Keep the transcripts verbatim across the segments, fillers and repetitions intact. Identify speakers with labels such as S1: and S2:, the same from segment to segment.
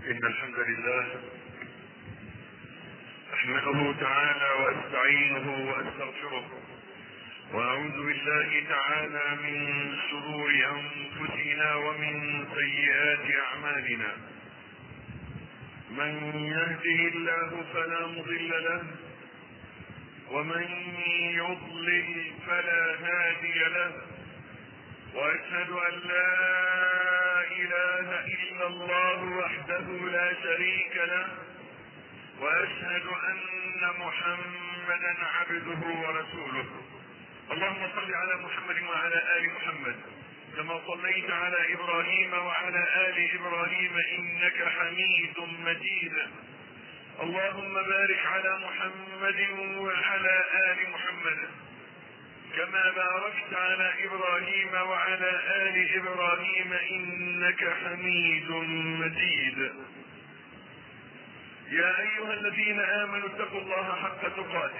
S1: إن الحمد لله أحمده تعالى وأستعينه وأستغفره، وأعوذ بالله تعالى من شرور أنفسنا ومن سيئات أعمالنا. من يهده الله فلا مضل له، ومن يضلل فلا هادي له، وأشهد أن لا إله إلا الله وحده لا شريك له، وأشهد أن محمدا عبده ورسوله. اللهم صل على محمد وعلى آل محمد كما صليت على إبراهيم وعلى آل إبراهيم إنك حميد مجيد. اللهم بارك على محمد وعلى آل محمد كما باركت على إبراهيم وعلى آل إبراهيم إنك حميد مجيد. يا أيها الذين آمنوا اتقوا الله حق تقاته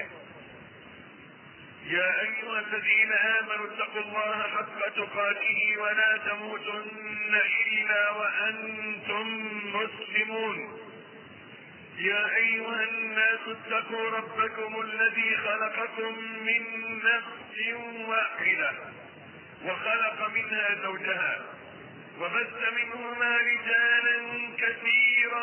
S1: يا أيها الذين آمنوا اتقوا الله حق تقاته ولا تموتن إلا وأنتم مسلمون. يا أيها الناس اتقوا ربكم الذي خلقكم من نفس واحدة وخلق منها زوجها وبث منهما رجالا كثيرا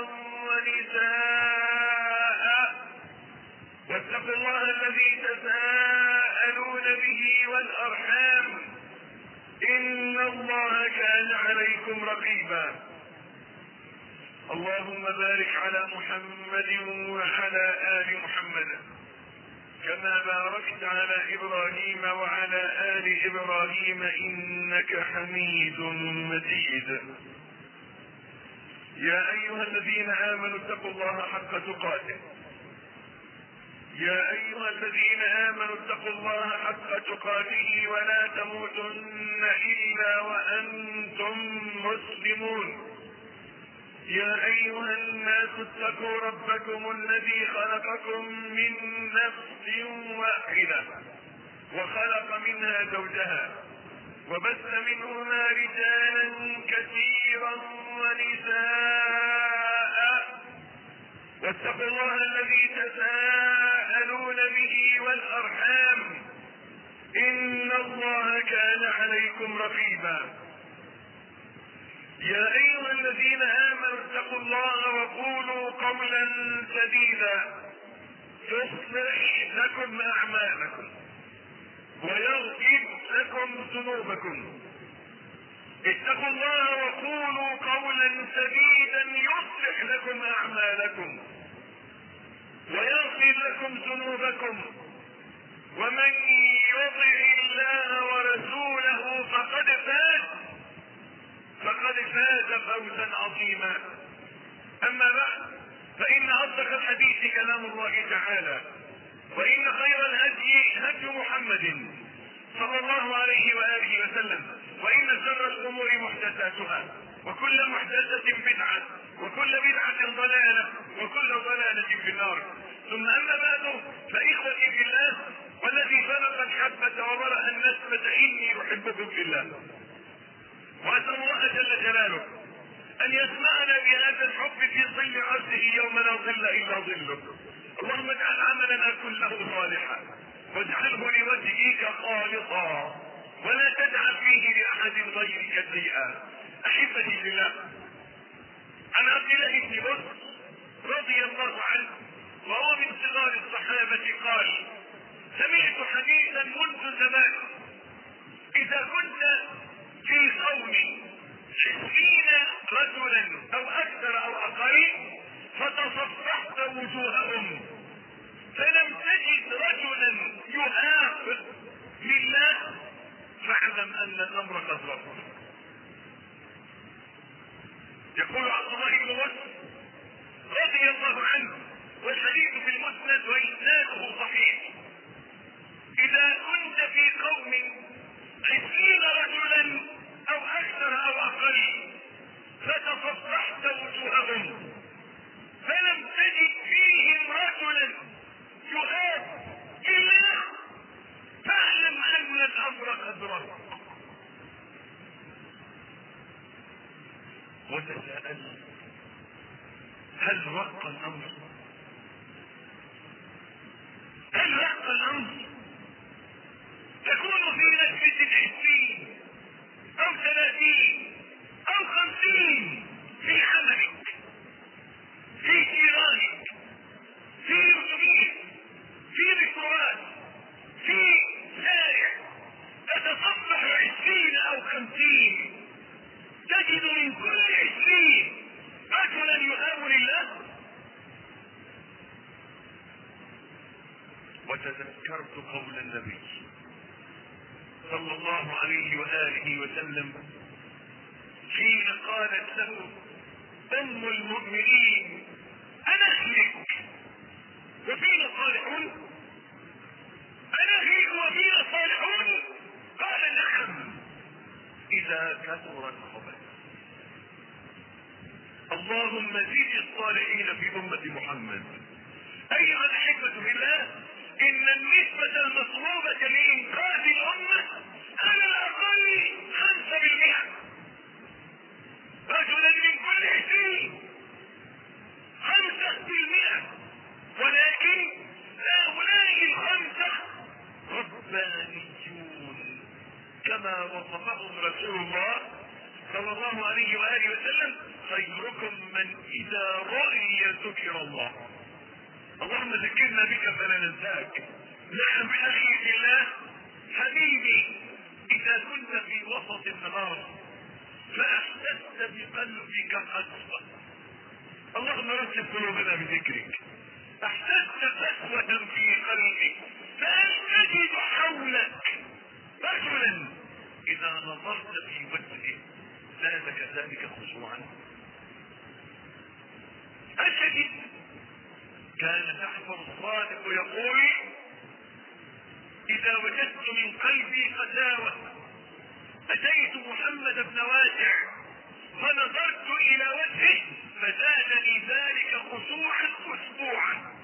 S1: ونساء، واتقوا الله الذي تساءلون به والأرحام إن الله كان عليكم رقيبا. اللهم بارك على محمد وعلى آل محمد كما باركت على إبراهيم وعلى آل إبراهيم إنك حميد مجيد. يا أيها الذين آمنوا اتقوا الله حق تقاته يا أيها الذين آمنوا اتقوا الله حق تقاته ولا تموتن إلا وأنتم مسلمون. يا أيها الناس اتقوا ربكم الذي خلقكم من نفس واحدة وخلق منها زوجها وبث منهما رجالا كثيرا ونساء، واتقوا الله الذي تساءلون به والأرحام إن الله كان عليكم رقيبا. يا أيها الذين آمنوا اتقوا الله وقولوا قولا سديدا يصلح لكم أعمالكم ويغفر لكم ذنوبكم. اتقوا الله وقولوا قولا سديدا يصلح لكم أعمالكم ويغفر لكم ذنوبكم، ومن يطع الله ورسوله فقد فاز فقد فاز فوزا عظيما. أما بعد، فإن أصدق الحديث كلام الله تعالى، وإن خير الهدي هدي محمد صلى الله عليه وآله وسلم، وإن شر الأمور محدثاتها، وكل محدثة بدعة، وكل بدعة ضلالة، وكل ضلالة في النار. ثم أما بعد، فإخوتي في الله والذي فلق الحبة وبرأ النسمة إني أحبكم في الله، وأسأل الله جل جلاله أن يسمعنا بهذا الحب في ظل عرشه يوم لا ظل إلا ظله. اللهم اجعل عملنا كله صالحا واجعله لوجهك خالصا ولا تجعل فيه لأحد غيرك شيئا. أحبتي بالله، عن عبد الله بن بكر رضي الله عنه وهو من صغار الصحابة قال: سمعت حديثا منذ زمان: إذا كنت في قوم عشرين رجلا أو أكثر أو أقل فتصفحت وجوههم فلم تجد رجلا يهافر لله فاعلم أن الأمر قد وقع. يقول عبد الله بن بكر رضي الله عنه، والحديث في المسند وإسناده صحيح: إذا كنت في قوم عشرين رجلا أو أكثر أو أقل فتصفحت وجوههم فلم تجد فيهم رجلا يهاب إلا فاعلم أن الأمر قد وقع. وتساءل هل رق الامر؟ هل رق الامر؟ تكون في نسبة عشرين او ثلاثين او خمسين في عملك، في جيرانك، في اتوبيس، في ميكروباص، في شارع، تتصفح عشرين او خمسين، تجد من كل عشرين رجلا يهاب لله. وتذكرت قول النبي صلى الله عليه وآله وسلم حين قالت له أم المؤمنين أنهلك وفينا صالحون؟ أنهلك وفينا صالحون؟ قال نعم إذا كثر الخبث. اللهم زد الصالحين في أمة محمد. أيها الأحبة بالله، إن النسبة المطلوبة لإنقاذ الأمة على الأقل خمسة بالمئة، رجلا من كل عشرين، خمسة بالمئة. ولكن هؤلاء الخمسة ربانيون كما وصفهم رسول الله صلى الله عليه وآله وسلم: خيركم من إذا رأي ذكر الله. اللهم ذكرنا بك فلا ننساك. نعم أخي في الله حبيبي، إذا كنت في وسط النهار فأحسست بقلبك قسوة، اللهم رتب قلوبنا بذكرك، أحسست قسوة في قلبك، فهل تجد حولك رجلا إذا نظرت في وجهه زادك ذلك خشوعا؟ أجد كان جعفر الصادق يقول: إذا وجدت من قلبي قساوة أتيت محمد بن واسع فنظرت إلى وجهه فزادني ذلك خشوعا أسبوعا.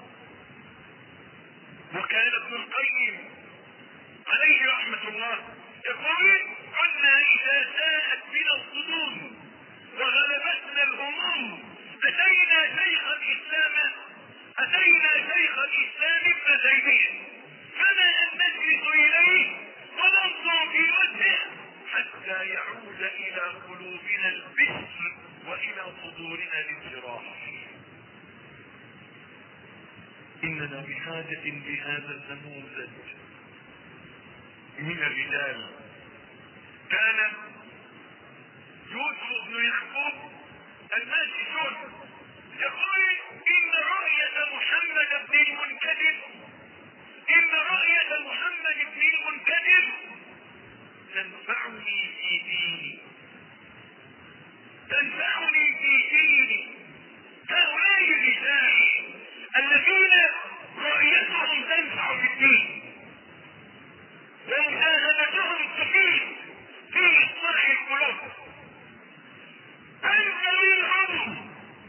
S1: وكان ابن القيم عليه رحمة الله يقول: كنا إذا ساءت بنا الصدور وغلبتنا الهموم أتينا شيخ الإسلام أتينا شيخ الإسلام ابن تيمية فما أن نجلس إليه وننظر في وجهه حتى يعود إلى قلوبنا البشر وإلى صدورنا الانشراح. إننا بحاجة لهذا النموذج من الرجال. كان يوسف بن يعقوب الماجشون يقول: إن رؤية محمد بن المنكدر إن رؤية محمد بن المنكدر تنفعني في ديني تنفعني في ديني. هؤلاء الرجال الذين رؤيتهم تنفع في الدين ومشاهدتهم تفيد في إصلاح القلوب، أنت منهم.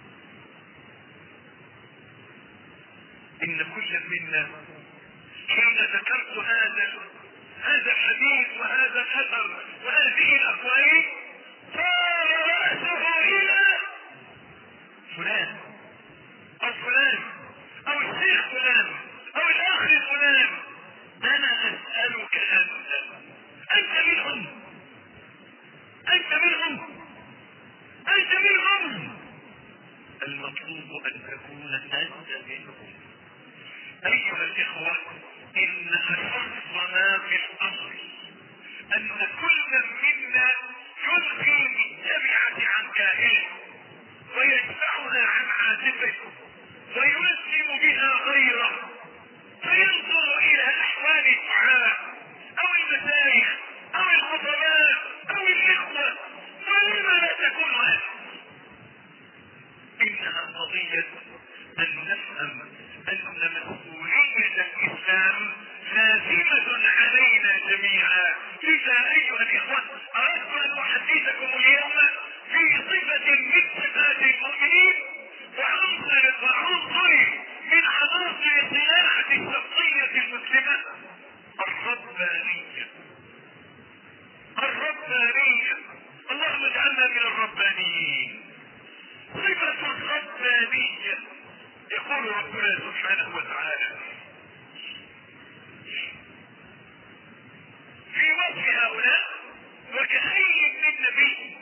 S1: إن كل منا حين ذكرت هذا هذا الحديث وهذا الأثر وهذه الأقوال صار رأسه إلى فلان أو فلان أو الشيخ فلان أو الأخ فلان. أنا أسألك أنت أنت منهم أنت منهم أنت منهم. المطلوب أن تكون أنت منهم. أيها الإخوة، إن أشرف ما في الأمر أن كل منا يلقي بالتبعة عن كاهله ويدفعها عن عاتقه ويسلم بها غيره، فينظر إلى أحوال الدعاء أو المشايخ أو الخطباء أو الإخوة، ولما لا تكون هذا؟ إنها قضية أن نفهم أن مسؤولية الإسلام لازمة علينا جميعا. لذا أيها الإخوة، أردت أن أحدثكم اليوم في صفة من صفات المؤمنين وعنصر وعنصر من عناصر صناعة الشخصية المسلمة: الربانية. الربانية، اللهم اجعلنا من الربانيين. صفة الربانية ربنا سبحانه وتعالى في وصف هؤلاء: وكأي من نبي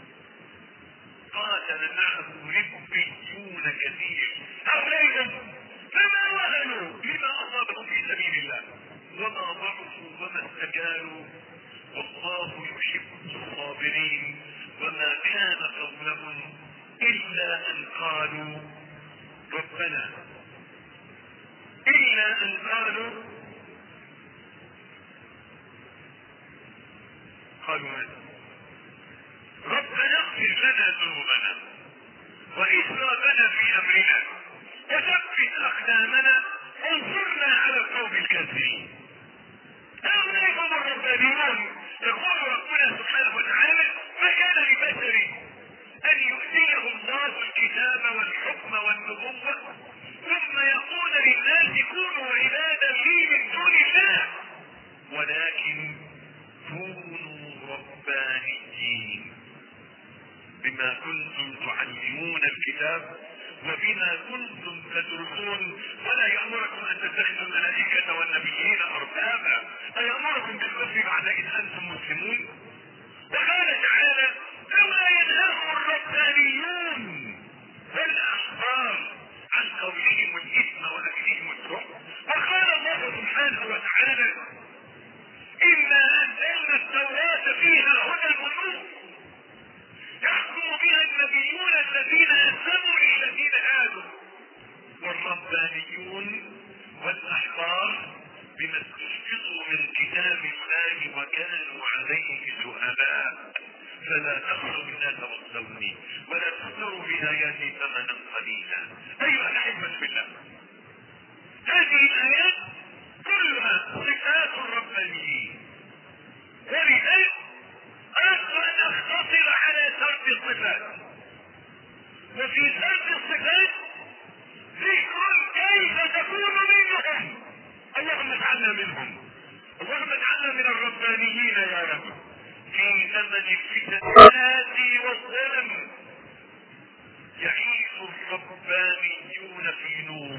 S1: قاتل معه ربيون كثير. هؤلاء فما وهنوا لما أصابهم في سبيل الله وما ضعفوا وما استكانوا، والله يحب الصابرين. وما كان قولهم إلا أن قالوا ربنا إلا أن قالوا قالوا ماذا؟ ربنا اغفر لنا ذنوبنا وإسرافنا في أمرنا وثبت أقدامنا وانصرنا على القوم الكافرين. هؤلاء هم الربانيون. يقول ربنا سبحانه وتعالى: ما كان لبشر أن يؤتيه الله الكتاب والحكم والنبوة ثم يقول للناس كونوا عبادا لي من دون الله ولكن كونوا ربانيين بما كنتم تعلمون الكتاب وبما كنتم تدرسون ولا يأمركم أن تتخذوا الملائكة والنبيين أربابا أيأمركم بالكفر بعد إذ أنتم مسلمون. وقال تعالى: لولا ينهاهم الربانيون والأحبار عن قولهم الإثم وأكلهم السحت. وقال الله سبحانه وتعالى: إنا أنزلنا التوراة فيها هدى ونور يحكم بها النبيون الذين أسلموا للذين هادوا والربانيون والأحبار بما استحفظوا من كتاب الله وكانوا عليه شهداء فلا تخشوا الناس واخشوني ولا تشتروا بآياتي ثمنا قليلا. أيها الأحبة بالله، هذه الآيات كلها صفات الربانيين، ولذلك أردت أن أختصر على سرد الصفات. وفي سرد الصفات ذكر كيف تكون منهم. اللهم اجعلنا منهم، اللهم اجعلنا من الربانيين يا رب. في زمن الفتنات والظلم يعيش الربانيون في نور.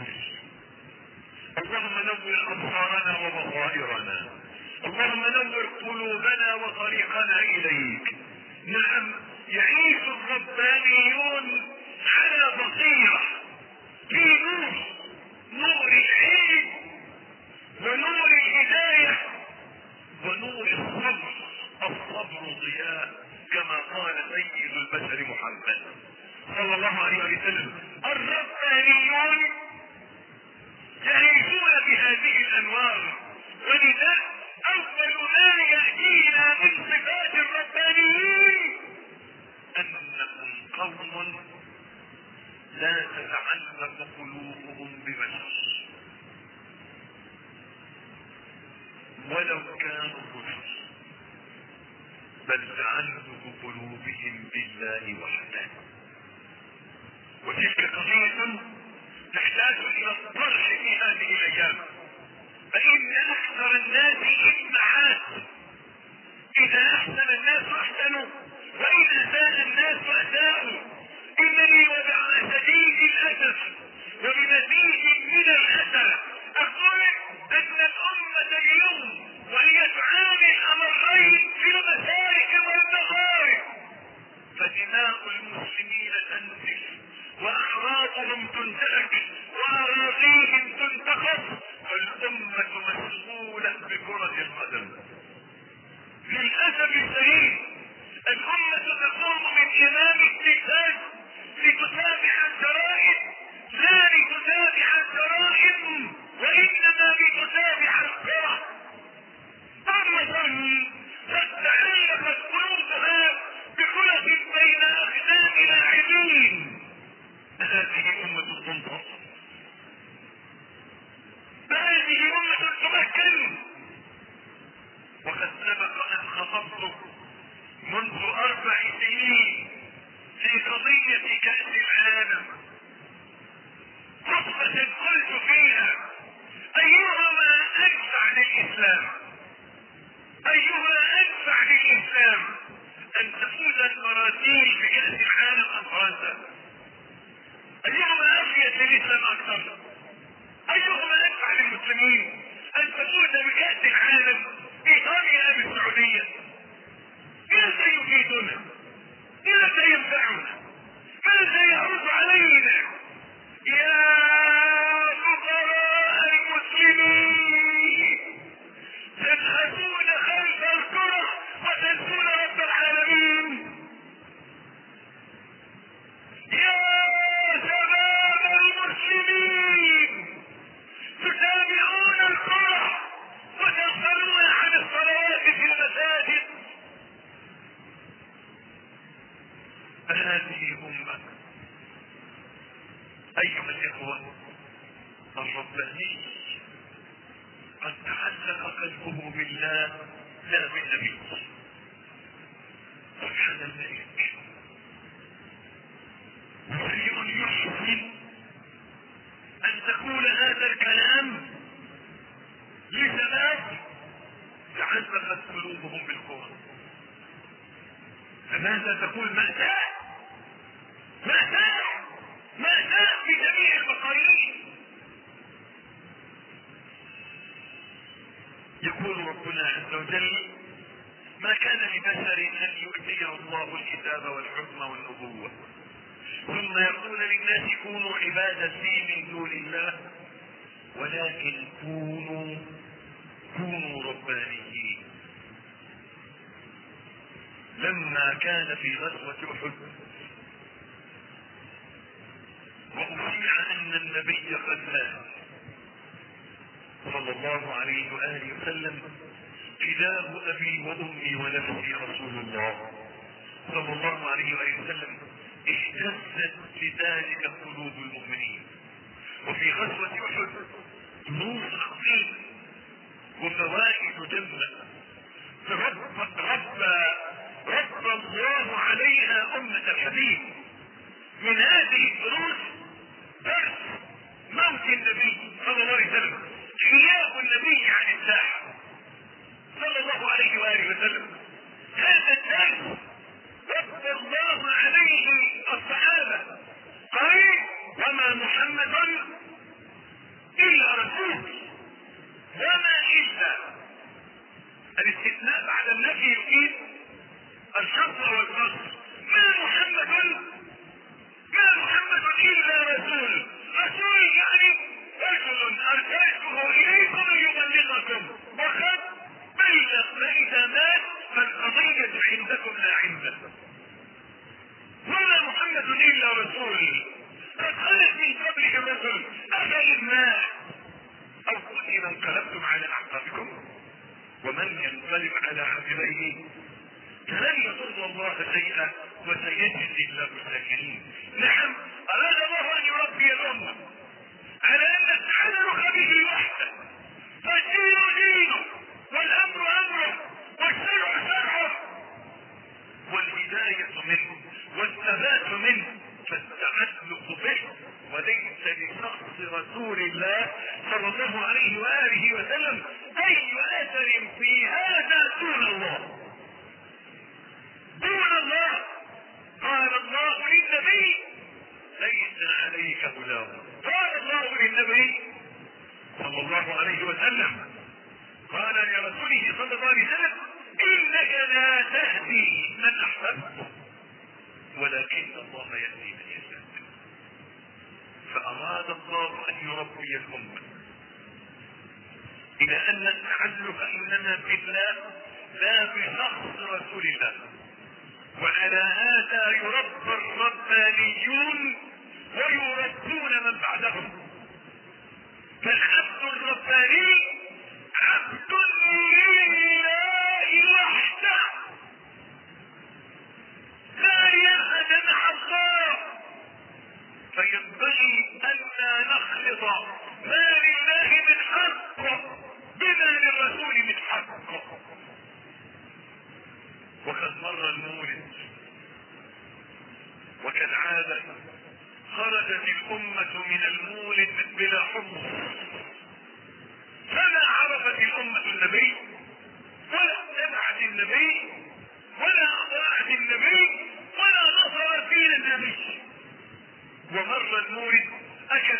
S1: اللهم نور أبصارنا وبصائرنا، اللهم نور قلوبنا وطريقنا إليك. نعم، يعيش الربانيون على بصيرة في نور، نور العلم ونور الهداية ونور الصبر. الصبر ضياء كما قال سيد البشر محمد صلى الله عليه وسلم. الربانيون يعيشون بهذه الأنوار، ولذا أول ما يأتينا من صفات الربانيين أنهم قوم لا تتعلق قلوبهم ببشر ولو كانوا كفر، بل تعلق قلوبهم بالله وحده. وتلك قضية تحتاج إلى الطرح في هذه الأيام، فإن أكثر الناس إبعاد. إذا أحسن الناس أحسنوا وإن أساء الناس أساءوا. إنني ومع شديد الأسف وبمزيد من الأسى أقول أن الأمة اليوم وهي تعاني الأمرين في المشارق والمغارب فدماء المسلمين تنزف وأعراضهم تنتهك وأراضيهم تنتخص والأمة مسؤولة بكرة القدم. للأسف الشديد الأمة تقوم من إمام التلفاز لتتابع الجرائم، لا لتتابع الجرائم وإنما لتتابع الكرة. أمة قد تعلقت قلوبها بكرة بين أقدام لاعبين. هذه أمة الضنطة، هذه أمة تمكن. وقد سبق أن خطبت منذ أربع سنين في قضية كأس العالم خطبة قلت فيها أيهما أدفع للإسلام، أيهما أدفع للإسلام أن تفوز البرازيل بكأس العالم أم فرنسا؟ أيهما أفيد افادت للاسلام اكثر؟ ايهما ادفع للمسلمين؟ ان تفوز بكأس العالم ايطاليا ام السعودية؟ ماذا يفيدنا؟ ماذا ينفعنا؟ ماذا يعود علينا؟ يا فقراء المسلمين تبحثون خلف الكرة وتنسون رب العالمين. يا شباب المسلمين تتابعون الكرة وتغفلون عن الصلوات في المساجد. هذه أمة أيها الإخوة الرباني قد تعلق قلبه بالله لا بالنبي. سبحان الملك. شيء يحزن أن تقول هذا الكلام لشباب تعلقت قلوبهم بالكرة. فماذا تقول؟ مأساة مأساة مأساة في جميع المقاييس. يقول ربنا عز وجل: ما كان لبشر ان يؤتيه الله الكتاب والحكم والنبوة ثم يقول للناس كونوا عبادا لي من دون الله ولكن كونوا كونوا ربانيين. لما كان في غزوة احد وأسمع ان النبي قد مات صلى الله عليه وآله وسلم: فداه أبي وأمي ونفسي رسول الله صلى الله عليه وآله وسلم، اهتزت لذلك قلوب المؤمنين. وفي غزوة أحد دروس عظيمة وفوائد جمة رب رب رب الله عليها أمة الحبيب. من هذه الدروس درس موت النبي صلى الله عليه وسلم، غياب النبي عن الساحة صلى الله عليه وآله وسلم. هذا الدرس رد الله عليه الصحابة قال: وما محمد إلا رسول. وما إلا الاستثناء بعد النفي يفيد الشرط والقصر. ما محمد ما محمد إلا رسول. رسول يعني رجل أرسلته إليكم ليبلغكم وقد بلغ، فإذا مات فالقضية عندكم لا عنده. وما محمد إلا رسول قد خلت من قبله الرسل أفإن مات أو قتل انقلبتم على أعقابكم ومن ينقلب على عقبيه فلن يضر الله شيئا وسيجزي الله الشاكرين. نعم، أراد الله أن يربي الأمة على أن التعلق به وحده، فالدين دينه والأمر أمره والشرع شرعه والهداية منه والثبات منه، فالتعلق به وليس لشخص رسول الله صلى الله عليه وآله وسلم أي أثر في هذا دون الله. دون الله. قال الله للنبي: ليس عليك هداهم. قال الله للنبي صلى الله عليه وسلم، قال لرسوله صلى الله عليه وسلم: إنك لا تهدي من أحببت ولكن الله يهدي من يشاء. فأراد الله أن يربي الأمة إلى أن التعلق إنما بالله لا بشخص رسول الله. وعلى هذا يربى الربانيون ويربون من بعدهم. فالعبد الرباني عبد لله وحده لا يأذن مع الله. فينبغي أن لا نخلط ما لله من حق بما للرسول من حق. وقد مر المولد وكالعادة خرجت الأمة من المولد بلا حمص، فما عرفت الأمة النبي ولا اتبعت النبي ولا أطاعت النبي ولا نصرت دين النبي. ومر المولد أكل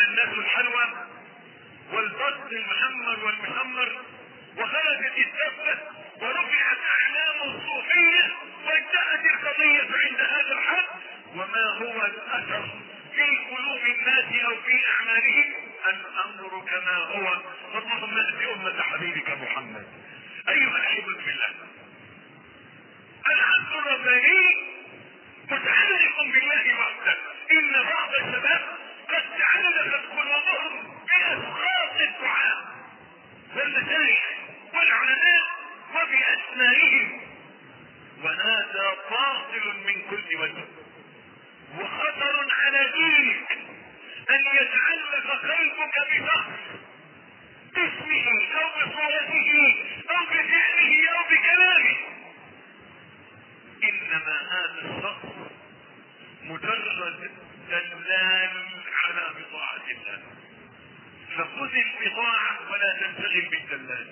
S1: الرقص المشمر والمشمر، وخرجت الدفة ورفعت اعلام الصوفية وانتهت القضية عند هذا الحد. وما هو الاثر في قلوب الناس او في اعمالهم؟ الامر كما هو. اللهم اهد امة حبيبك محمد. ايها الاحبة في الله، العبد الرباني متعلق بالله وحده. ان بعض الشباب قد تعلقت قلوبهم باشخاص الدعاء والمشايخ والعلماء وباسمائهم، وهذا باطل من كل وجه، وخطر على دينك ان يتعلق قلبك بشخص باسمه او بصورته او بفعله او بكلامه. انما هذا الشخص مجرد دلال على بضاعة الله، فخذ البضاعة ولا تنشغل بالدلال.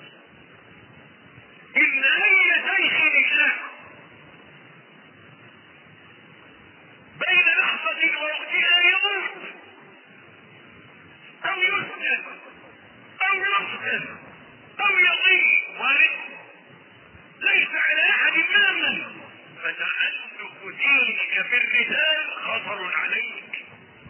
S1: ان اي شيخ لله بين لحظة ووقتها يموت او يسجن او يسجن او يضيع وارد، ليس على احد ماما. فتعلق دينك بالرجال خطر عليك.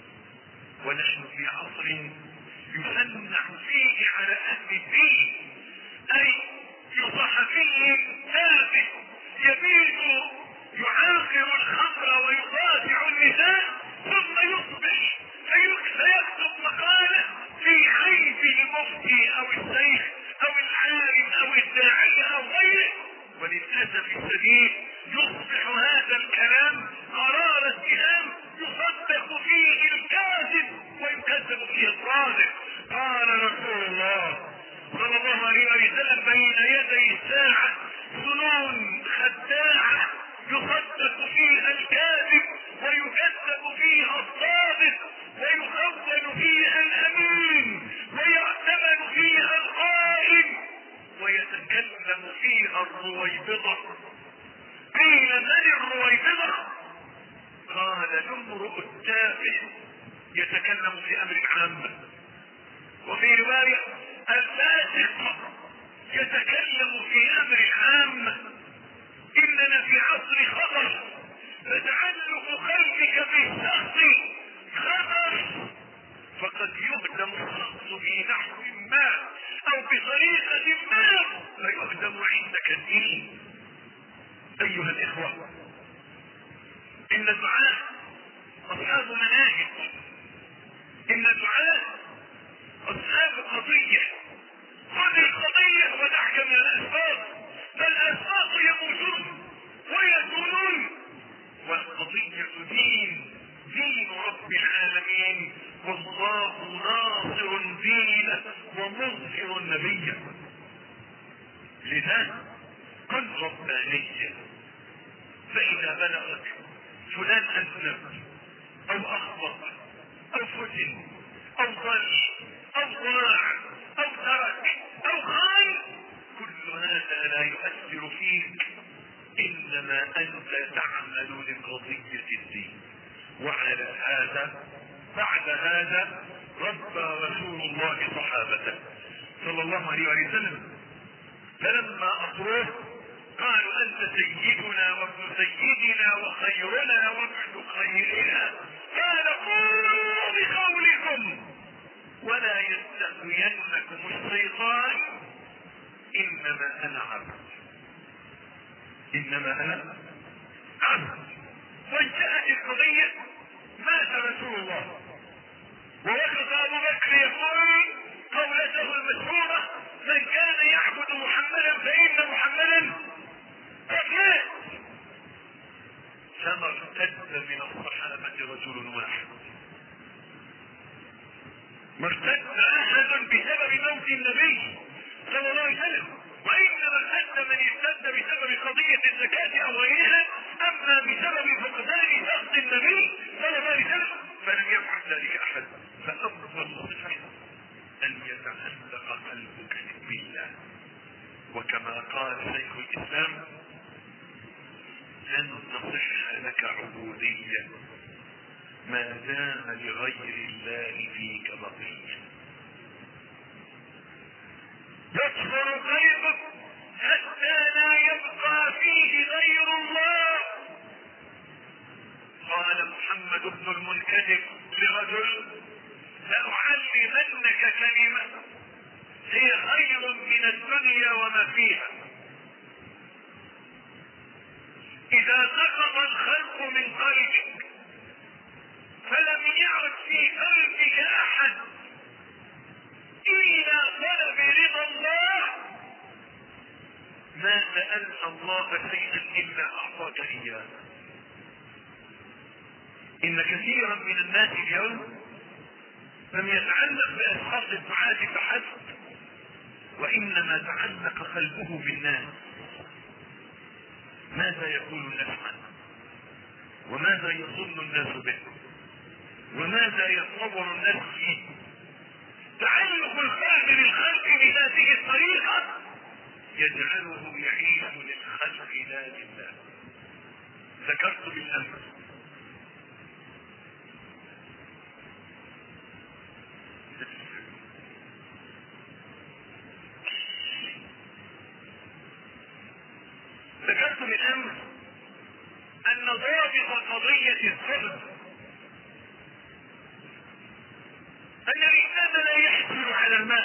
S1: ونحن في عصر يسنع فيه على اهل الدين، اي صحفي تافه يبيت يعاقر الخمر ويقاطع النساء، ثم يصبح فيكتب مقالة في عيب المفتي او الشيخ او العالم او الداعية او غيره. وللاسف الشديد يصبح هذا الكلام قرار اتهام يصدق فيه الكاذب ويكذب فيه الصادق. قال رسول الله صلى الله عليه وسلم: بين يدي الساعة سنون خداعة يصدق فيها الكاذب ويكذب فيها الصادق، ويخون فيها الامين ويعتمد فيها القائم، ويتكلم فيها الرويبضة. قيل: من الرويبضة؟ قال: الامرؤ التافه يتكلم في امر عام. وفي رواية: الفاسق يتكلم في امر عام. اننا في عصر خطر، فتعلق قلبك بالشخص خطر، فقد يهدم الشخص في نحو ما او بطريقة ما فيهدم عندك الدين. ايها الاخوة، ان الدعاء اصحاب مناهج، ان الدعاء اصحاب قضية. خذ القضية ودعك من الاسباب، فالاسباب يموتون ويكونون، والقضية دين، دين رب العالمين، والله ناصر دينه ومظهر نبيه. لذا كن ربانيا. فاذا بلغك فلان اذنب او اخطأ او فتن او ضل او ضاع او ترك او خان، كل هذا لا يؤثر فيك، انما انت تعمل لقضية الدين. وعلى هذا بعد هذا ربى رسول الله صحابته صلى الله عليه وسلم، فلما اطروه قالوا: انت سيدنا وابن سيدنا وخيرنا وابن خيرنا. قال: قولوا بقولكم ولا يستهوينكم الشيطان، انما انا عبد، انما انا عبد. وانتهت القضية. مات رسول الله، ووقف ابو بكر يقول قولته المشهورة: من كان يعبد محمدا فان محمدا قد مات. فما ارتد من الصحابة رجل واحد، ما ارتد احد بسبب موت النبي صلى الله عليه وسلم، وانما ارتد من ارتد بسبب قضية الزكاة او غيرها، اما بسبب فقدان شخص النبي صلى الله عليه وسلم فلم يفعل ذلك احد. فافضل صفة ان يتعلق قلبك بالله. وكما قال شيخ الاسلام: لن تصح لك عبودية ما دام لغير الله فيك بقية. فيها. اذا سقط الخلق من قلبك فلم يعد في قلبك احد الا طلب رضا الله، ما سألت الله شيئا الا اعطاك اياه. ان كثيرا من الناس اليوم لم يتعلق باشخاص الدعاة فحسب، وانما تعلق قلبه بالناس. ماذا يقول الناس عنه؟ وماذا يظن الناس به؟ وماذا يتصور الناس فيه؟ تعلق القلب بالخلق بهذه الطريقة يجعله يعيش للخلق لا لله. ذكرت بالامس ذكرت بالامس ان ضابط قضية الظلم ان الانسان لا يحصل على المال،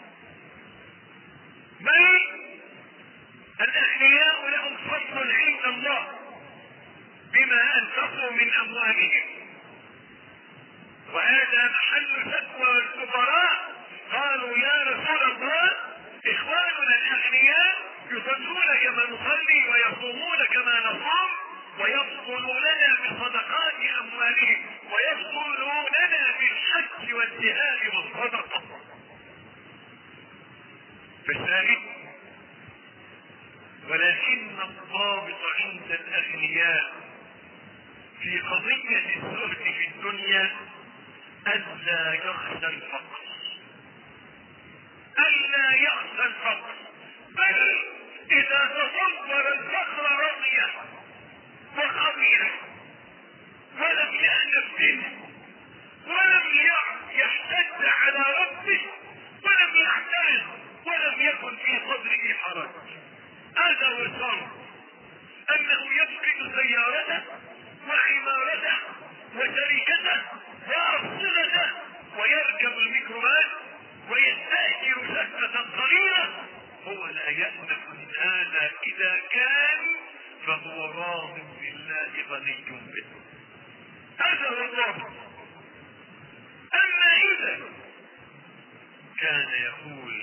S1: بل الاغنياء لهم فضل عند الله بما انفقوا من اموالهم، وهذا محل شكوى الفقراء. قالوا يا رسول الله اخواننا الاغنياء يصلون كما نصلي ويصومون كما نصوم ويفضلوننا بصدقات اموالهم ويفضلوننا بالحج والجهاد والصدقه. فالشاهد ولكن الضابط عند الاغنياء في قضية الزهد في الدنيا ألا يخشى الفقر، ألا يخشى الفقر، بل إذا تصور الفقر رضيه وخبيه ولم يأنف به ولم يحتج على ربه ولم يحترز ولم يكن في صدره حرج. هذا هو الشر، أنه يفقد سيارته وعمارته وشركته وأرصدته ويركب الميكروباص ويستأجر شقة صغيرة. هو لا يأنف من هذا إذا كان فهو راض بالله غني به. هذا هو الله. أما إذا كان يقول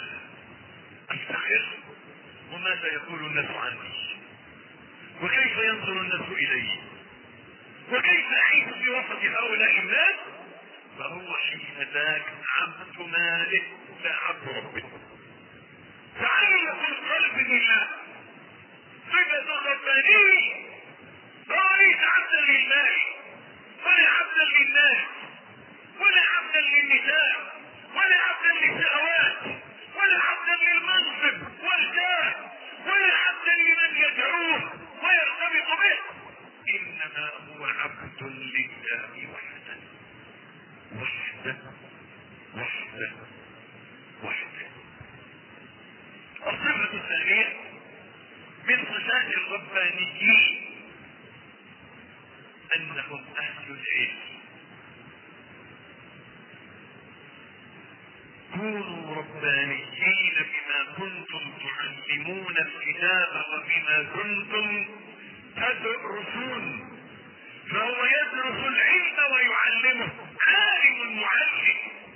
S1: أفتخر وماذا يقول الناس عني وكيف ينظر الناس إليه وكيف أعيش في وسط هؤلاء الناس، فهو حين ذاك عبد ماله لا عبد ربه. تعلق القلب بالله صفة ربانية، هو ليس عبدا لله ولا عبدا للناس ولا عبدا للنساء ولا عبدا للشهوات ولا عبدا للمنصب والجاه ولا عبدا لمن يدعوه ويرتبط به، انما هو عبد لله وحده وحده وحده وحده. الصفة الثانية من صفات الربانيين انهم اهل العلم. كونوا ربانيين بما كنتم تعلمون الكتاب وبما كنتم تدرسون، فهو يدرس العلم ويعلمه، عالم معلم،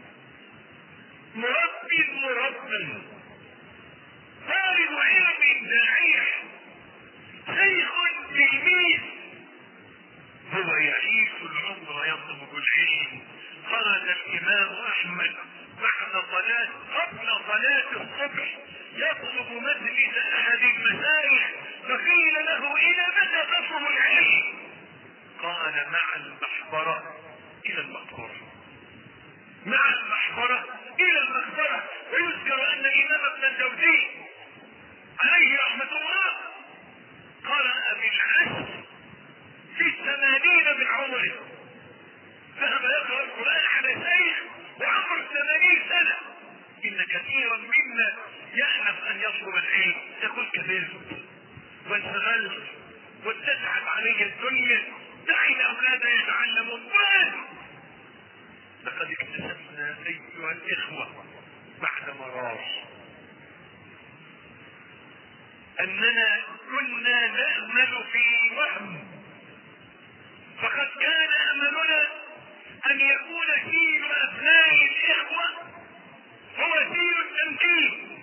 S1: مرب مربى، طالب علم داعية، شيخ تلميذ، هو يعيش العمر يطلب العلم. خرج الامام احمد بعد صلاة قبل صلاة الصبح يطلب مجلس احد المشايخ، فقيل له الى متى تطلب العلم؟ قال مع المحبرة الى المقبرة، مع المحبرة الى المقبرة. ويذكر ان الامام ابن الجوزي عليه رحمة الله قرأ بالعشر في الثمانين من عمره، ذهب يقرأ القرآن على شيخ وعمر ثمانين سنة. إن كثيرا منا يأنف أن يطلب العلم، يقول كبرت وانشغلت واتسعت علي الدنيا، دعي الأولاد يتعلمون. لقد اكتسبنا أيها الإخوة بعد مرار اننا كنا نأمل في وهم، فقد كان املنا ان يكون سير ابناء الاخوة هو سير التمكين،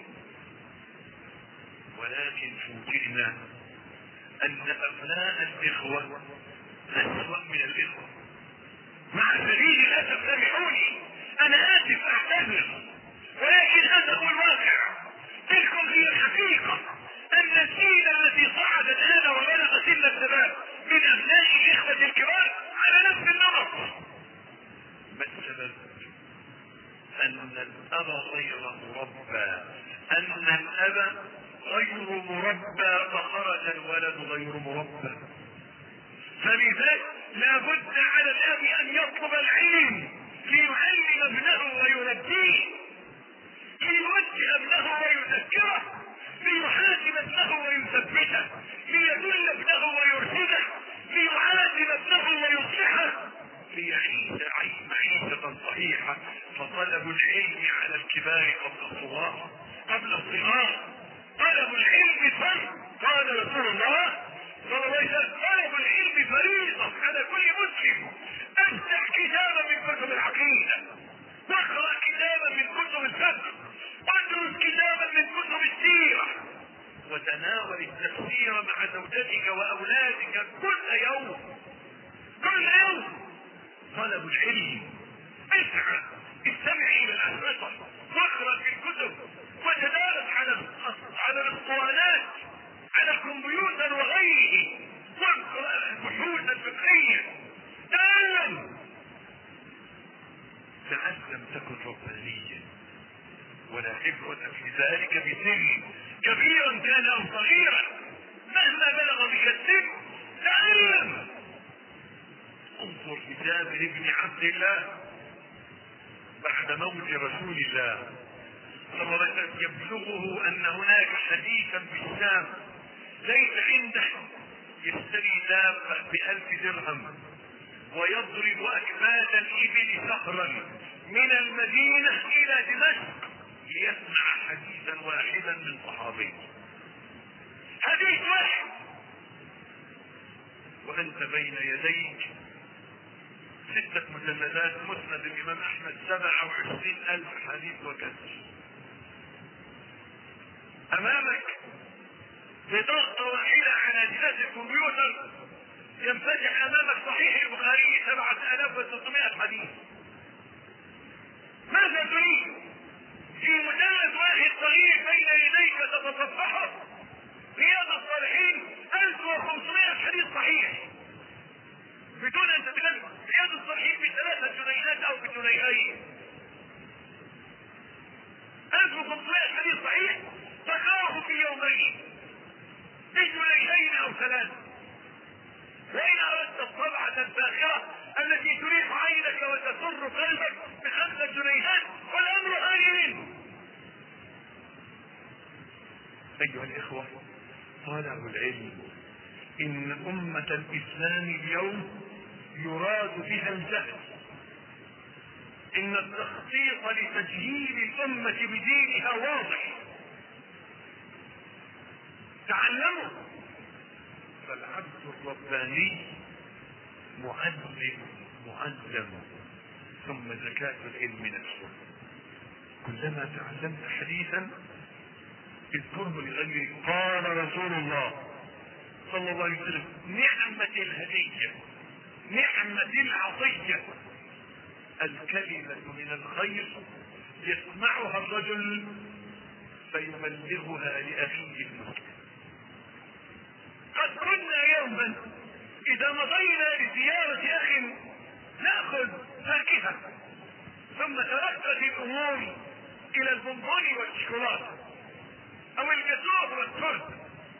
S1: ولكن فوجئنا ان ابناء الاخوة اسوأ من الاخوة. مع شديد الاسف، سامحوني انا اسف اعتذر، ولكن هذا هو الواقع. تلكم هي الحقيقة، ان الجيل الذي صعد الان وبلغ سن الشباب من ابناء الاخوة الكبار على نفس النمط. ما السبب؟ ان الاب غير مربى، ان الاب غير مربى فخرج الولد غير مربى. فلذلك لا بد على الاب ان يطلب العلم ليعلم ابنه ويربيه، ليوجه ابنه ويذكره، ليحاسب ابنه ويثبته، ليدل ابنه ويرشده، ليعاتب ابنه ويصلحه، ليعيش معيشة صحيحة. فطلب العلم على الكبار قبل الصغار، قبل الصغار طلب العلم فرض. قال رسول الله صلى الله عليه وسلم: طلب العلم فريضة على كل مسلم. افتح كتابا من كتب العقيدة، واقرأ كتابا من كتب الفقه، وادرس كتابا من كتب السيرة، وتناول التفسير مع زوجتك واولادك كل يوم كل يوم. طلب العلم اسعى، استمع الى الاشرطة، واقرأ في الكتب، وتدارس على على الاسطوانات، على الكمبيوتر وغيره، واقرأ البحوث الفقهية. تعلم تعلم تكن ربانيا، ولا عبرة في ذلك بسن كبيرا كان او صغيرا، مهما بلغ بك السن تعلم. انظر لجابر بن عبد الله بعد موت رسول الله صلى الله عليه وسلم، يبلغه ان هناك حديثا بالشام ليس عنده يشتري دابة بألف درهم ويضرب أكباد الإبل شهرا من المدينة إلى دمشق ليسمع حديثا واحدا من صحابي. حديث واحد، وأنت بين يديك ستة مجلدات مسند الإمام أحمد سبعة وعشرين ألف حديث وكسر. أمامك بضغطة واحدة على جهاز الكمبيوتر ينفتح أمامك صحيح البخاري سبعة آلاف وستمائة حديث. ماذا تريد؟ في مجلد واحد صغير بين يديك تتصفحه رياض الصالحين ألف وخمسمائة حديث صحيح بدون أن تتكلم. رياض الصالحين بثلاثة جنيهات أو بجنيهين، ألف وخمسمائة حديث صحيح تقرأه في يومين بجنيهين أو ثلاثة. وإن أردت الطبعة الفاخرة التي تريح عينك وتسر قلبك بخمسة جنيهات والأمر آمن. أيها الإخوة، طالب العلم، إن أمة الإسلام اليوم يراد بها الجهل. إن التخطيط لتجهيل الأمة بدينها واضح. تعلموا. فالعبد الرباني معلم معلم، ثم زكاة العلم نفسه. كلما تعلمت حديثا اذكره لغيرك. قال رسول الله صلى الله عليه وسلم: نعمة الهدية، نعمة العطية، الكلمة من الخير يسمعها الرجل فيبلغها لأخيه المسلم. قد كنا يوما إذا مضينا لزيارة أخ نأخذ فاكهة، ثم ترقت الأمور إلى البونبون والشوكولاتة أو الجاتوه والتورت.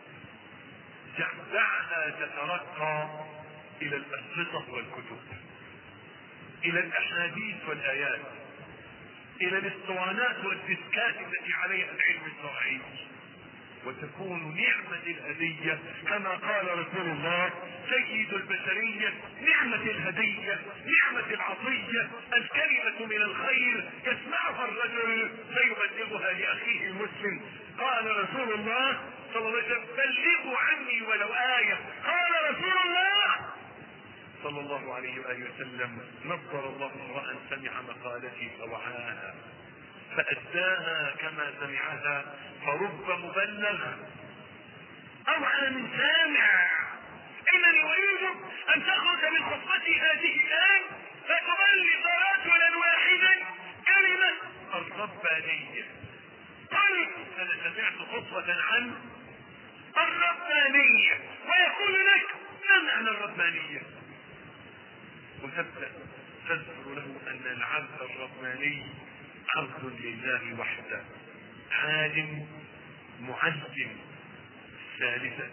S1: دعنا تترقى إلى الأشرطة والكتب، إلى الأحاديث والآيات، إلى الاسطوانات والديسكات التي عليها العلم الشرعي. وتكون نعمة الهدية كما قال رسول الله سيد البشرية: نعمة الهدية، نعمة العطية، الكلمة من الخير يسمعها الرجل فيبلغها لأخيه المسلم. قال رسول الله صلى الله عليه وسلم: بلغوا عني ولو آية. قال رسول الله صلى الله عليه وآله وسلم: نظر الله امرأ سمع مقالتي فوعاها فأداها كما سمعها، فرب مبلغ أوعى من سامع. إنني أريد أن تخرج من خطبتي هذه الآن فتبلغ رجلا واحدا كلمة الربانية. قل: أنا سمعت خطبة عن الربانية، ويقول لك: ما معنى الربانية؟ وتبدأ تذكر له أن العبد الرباني عبد لله وحده، عالم معلم. ثالثا: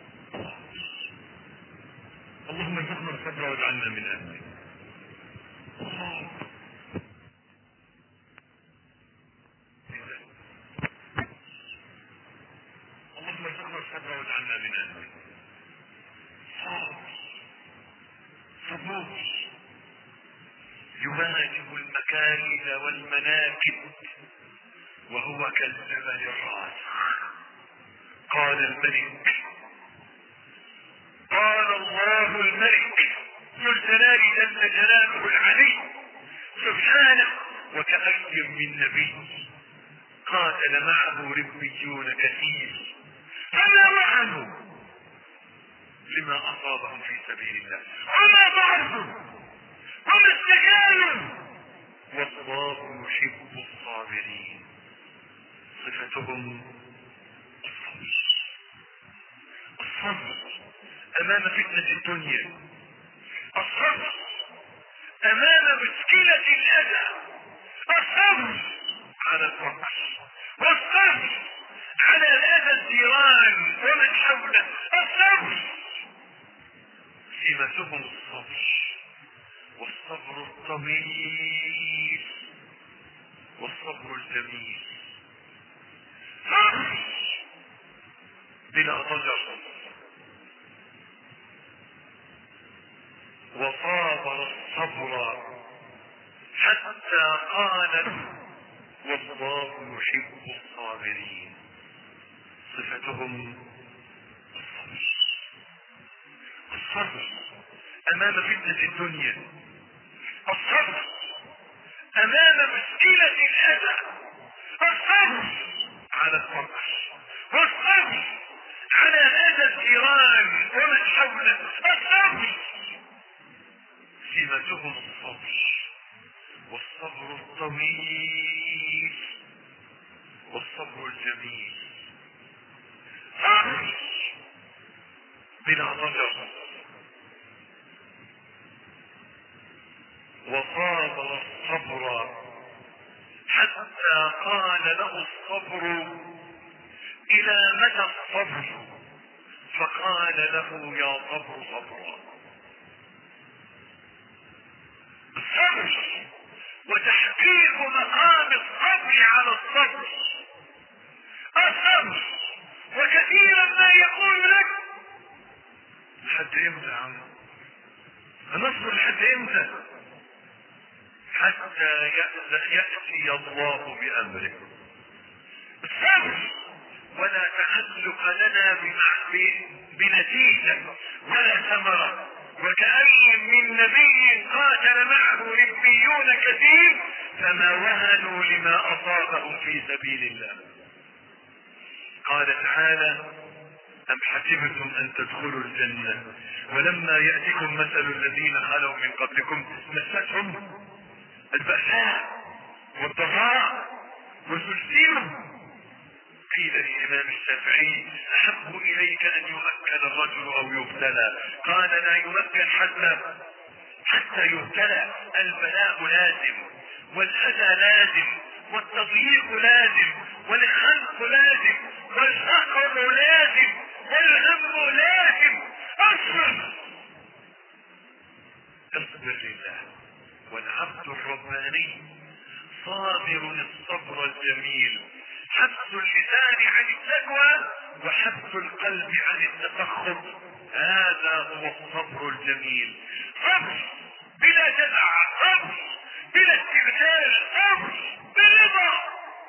S1: اللهم ارزقنا الصبر واجعلنا من اهله. اللهم ارزقنا الصبر واجعلنا من اهله. صبور يواجه المكائد والمناكب وهو كالجبل الراسخ. قال الملك، قال الله الملك ذو الجلال جل جلاله العلي سبحانه: وكأي من نبي قاتل معه ربيون كثير فما وهنوا لما أصابهم في سبيل الله وما ضعفوا وما استكانوا والله يحب الصابرين. صفتهم الصبر. الصبر امام فتنة الدنيا، الصبر امام مشكلة الاذى، الصبر على الفقر، والصبر على الاذى الجيران ومن حوله، الصبر. سمتهم الصبر، والصبر الطويل والصبر الجميل. صبر بلا ضجر، وصابر الصبر حتى قال: والله يحب الصابرين. صفتهم الصبر. الصبر امام فتنة الدنيا، الصبر امام مشكلة الاذى، الصبر على الفقر، والصبر على اذى الجيران ومن حوله، الصبر. سمتهم الصبر، والصبر الطويل والصبر الجميل. صبر بلا ضجر، وصابر الصبر حتى قال له الصبر: إلى متى الصبر؟ فقال له: يا صبر صبرا. الصبر وتحقيق مقام الصبر على الصبر. الصبر وكثيرا ما يقول لك: لحد امتى يا عم؟ هنصبر لحد امتى؟ حتى يأتي الله بأمره. الصبر ولا تعلق لنا بنتيجة ولا ثمرة. وكأي من نبي قاتل معه ربيون كثير فما وهنوا لما أصابهم في سبيل الله. قال تعالى: أم حسبتم أن تدخلوا الجنة ولما يأتكم مثل الذين خلوا من قبلكم مستهم البأساء والضراء وزلزلوا. قيل للإمام الشافعي: أحب إليك أن يمكن الرجل أو يبتلى؟ قال: لا يمكن حتى حتى يبتلى. البلاء لازم، والأذى لازم، والتضييق لازم، والخنق لازم، والفقر لازم، والهم لازم. اصبر اصبر لله. والعبد الرباني صابر الصبر الجميل حبس اللسان عن التقوى وحبس القلب عن التفخر، هذا هو الصبر الجميل. صبر بلا جزع، صبر بلا استعجال، صبر برضا.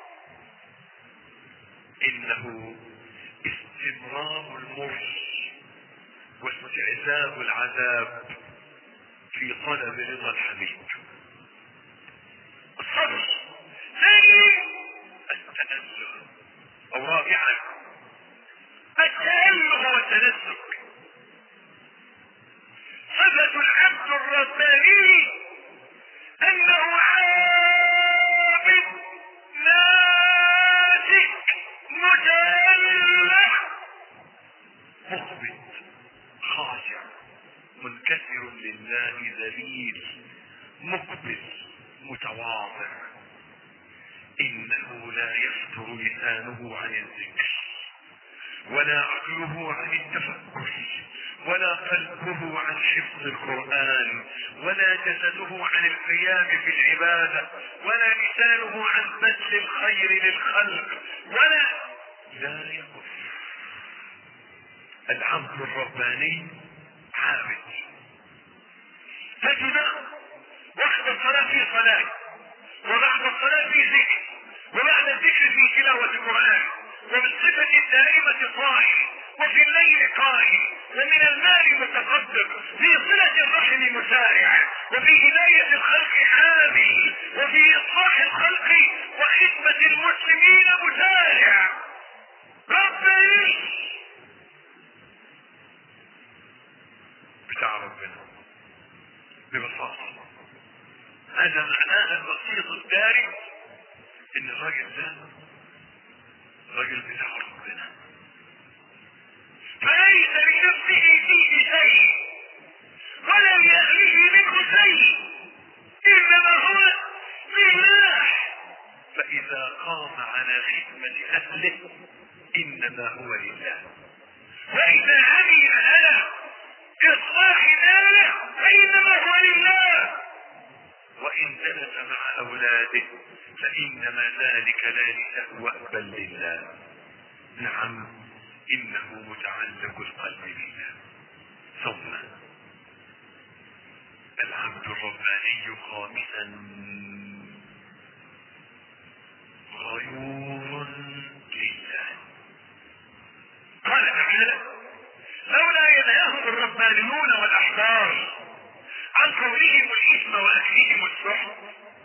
S1: انه استمرار المر واستعذاب العذاب في طلب رضا الحبيب. الصبر. ثاني التنزه، او رابعا التأله والتنزه. صفة العبد الرباني انه عابد ناسك متأله مخبت خاشع منكسر لله ذليل مقبل متواضع. انه لا يفتر لسانه عن الذكر ولا عقله عن التفكر ولا قلبه عن حفظ القرآن ولا جسده عن القيام في العبادة ولا لسانه عن بذل الخير للخلق ولا لا يقف. العبد الرباني عابد. تجد وقت الصلاة في صلاة، وبعد الصلاة في ذكر، وبعد الذكر في تلاوة القرآن، وبالصفة الدائمة صائم، وفي الليل قائم، ومن المال متصدق، في صلة الرحم مسارع، وفي هداية الخلق حامي، وفي إصلاح الخلق وخدمة المسلمين مسارع. ربي بتاع ربنا ببساطة. هذا معناه البسيط الدارج ان الراجل ده راجل بتاع ربنا، فليس لنفسه فيه شيء ولا لأهله منه شيء، انما هو لله. فاذا قام على خدمة اهله انما هو لله، واذا عمل على اصلاح ماله فانما هو لله، وان جلس مع اولاده فانما ذلك لا لتهوأ بل لله. نعم انه متعلق القلب بالله. ثم العبد الرباني خامسا غيور لله. قال تعالى لولا ينهاهم الربانيون والاحبار عن قولهم الاثم واكلهم السحت.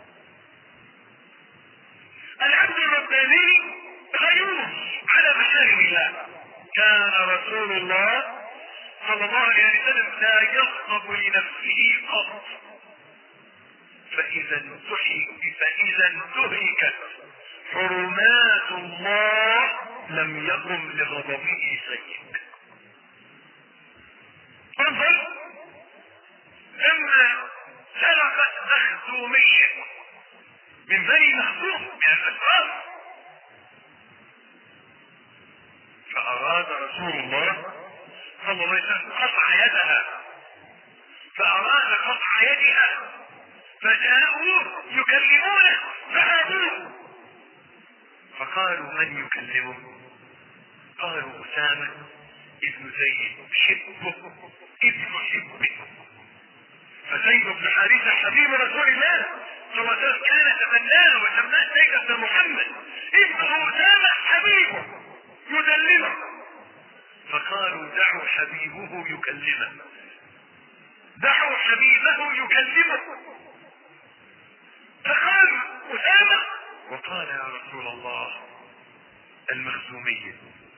S1: العبد الرباني غيور على محارم الله. كان رسول الله صلى الله عليه وسلم لا يغضب لنفسه قط، فاذا انتهك فاذا انتهكت حرمات الله لم يقم لغضبه شيء. انظر لما سرقت مخزومية من بني مخزوم من الاشراف، فاراد رسول الله صلى الله عليه وسلم قطع يدها، فاراد قطع يدها، فجاءوا يكلمونه فهابوه، فقالوا من يكلمه؟ قالوا اسامة ابن زيد حبه ابن حبه. فزيد بن حارثة حبيب رسول الله صلى الله عليه وسلم كان تمناه وسماه زيد بن محمد، ابنه اسامة حبيبه يدلله. فقالوا دعوا حبيبه يكلمه، دعوا حبيبه يكلمه. فقال اسامة وقال يا رسول الله المخزومية.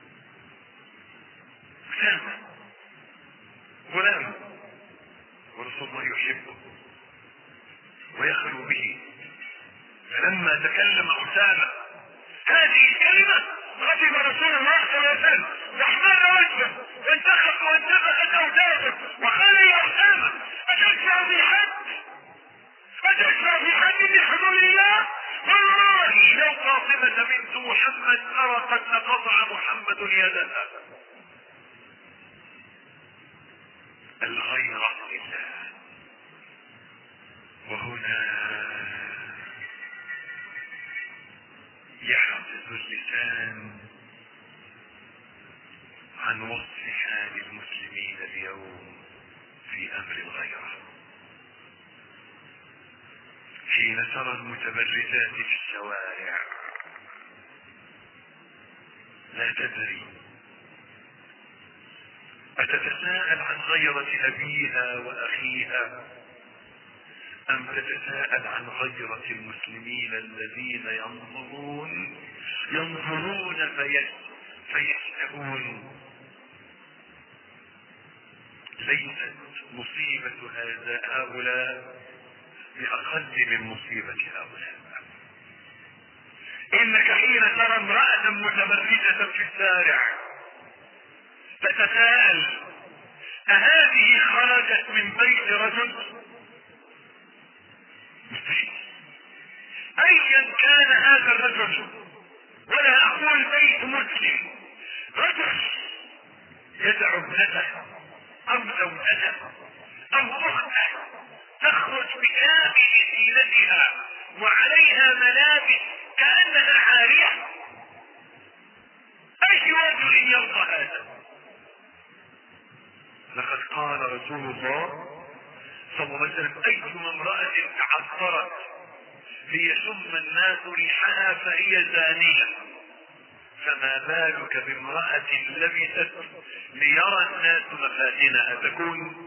S1: اسامة غلام ورسول الله يحبه ويخلو به، فلما تكلم اسامة هذه الكلمة غضب رسول الله صلى الله عليه وسلم واحمر وجهه وانتخب وانتفخت اوتاده وقال يا اسامة اتشفع في حد فتشفع في حد من حدود الله؟ والله لو فاطمة بنت محمد سرقت لقطع محمد يدها. الغيرة لله. وهنا يعلم يعجز اللسان عن وصف حال المسلمين اليوم في امر الغيرة. حين ترى المتبرجات في الشوارع لا تدري أتتساءل عن غيرة أبيها وأخيها أم تتساءل عن غيرة المسلمين الذين ينظرون ينظرون فيشتهون؟ ليست مصيبة هذا هؤلاء بأقل من مصيبة هؤلاء. إنك حين ترى امرأة متبرجة في الشارع تتساءل أهذه خرجت من بيت رجل؟ مستحيل. أيا كان هذا الرجل، ولا أقول بيت مسلم، رجل يدعو ابنته أو زوجته أو أخته تخرج بكامل زينتها وعليها ملابس كأنها عارية. أي رجل يرضى هذا؟ لقد قال رسول الله صلى الله عليه وسلم أيما امرأة تعثرت ليشم الناس ريحها فهي زانية، فما بالك بامرأة لبست ليرى الناس مفاتنها تكون؟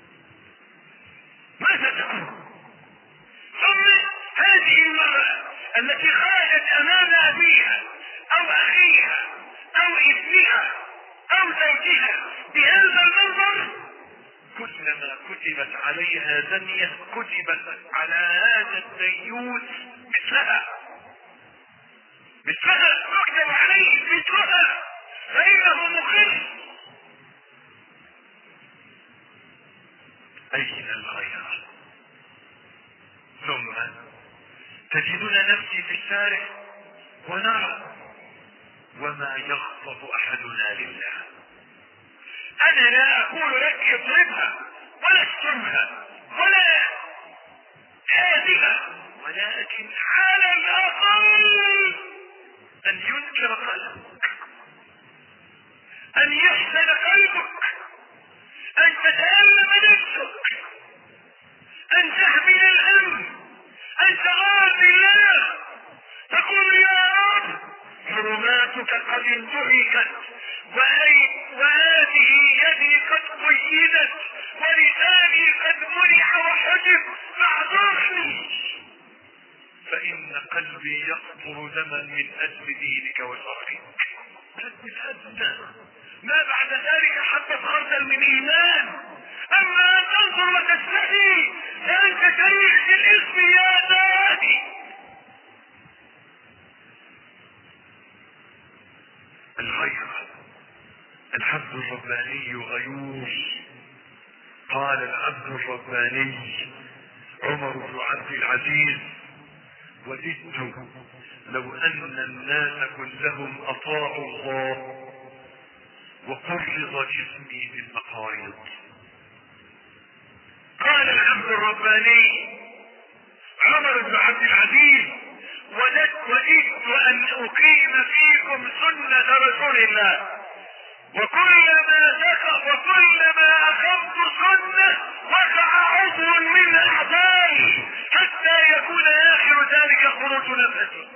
S1: ماذا تكون؟ ثم هذه المرأة التي خرجت امام ابيها او اخيها او ابنها او زوجها بهذا المنظر، كلما كتبت عليها زنية كتبت على هذا الديوث مثلها مثلها تكتب عليه مثلها فإنه مخل. أين الغيرة؟ ثم تجدنا نفسي في الشارع ونرى وما يغضب أحدنا لله. أنا لا أقول لك اضربها ولا اشتمها ولا هادئها، ولكن على الأقل أن ينكر قلبك، أن يحزن قلبك، أن تتألم نفسك، أن تحمل الهم، أن تغار بالله، تقول يا رب حرماتك قد انتهكت وهذه يدي قد قيدت ولساني قد منع وحجب، فاعذرني فإن قلبي يقطر دما من أجل دينك وشرعك. تتهدى ما بعد ذلك حتى خردل من إيمان. أما أن تنظر وتستحي فأنت تريح في الاسم يا دادي. الغيرة. العبد الرباني غيور. قال العبد الرباني عمر بن عبد العزيز: وددت لو ان الناس كلهم اطاعوا الله وقرض جسمي بالمقاريض. قال العبد الرباني عمر بن عبد العزيز: وددت ان اقيم فيكم سنة رسول الله، وكلما ذكر وكلما اقمت سنة وقع عضو من اعضائي حتى يكون اخر ذلك خروج نفسي.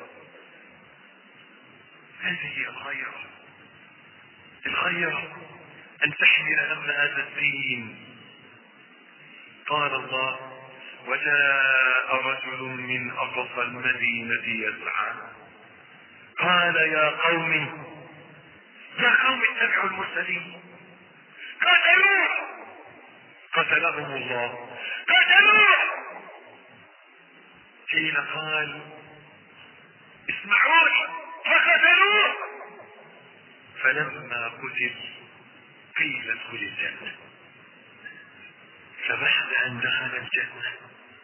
S1: هذه الغيرة. الغيرة ان تحمل هم هذا الدين. قال الله: وجاء رجل من اقصى المدينة يسعى قال يا قوم يا قوم اتبعوا المرسلين قتلوه قتلهم الله قتلوه. حين قال اسمعوني فقتلوه، فلما قتل قيل ادخل الجنة، فبعد ان دخل الجنة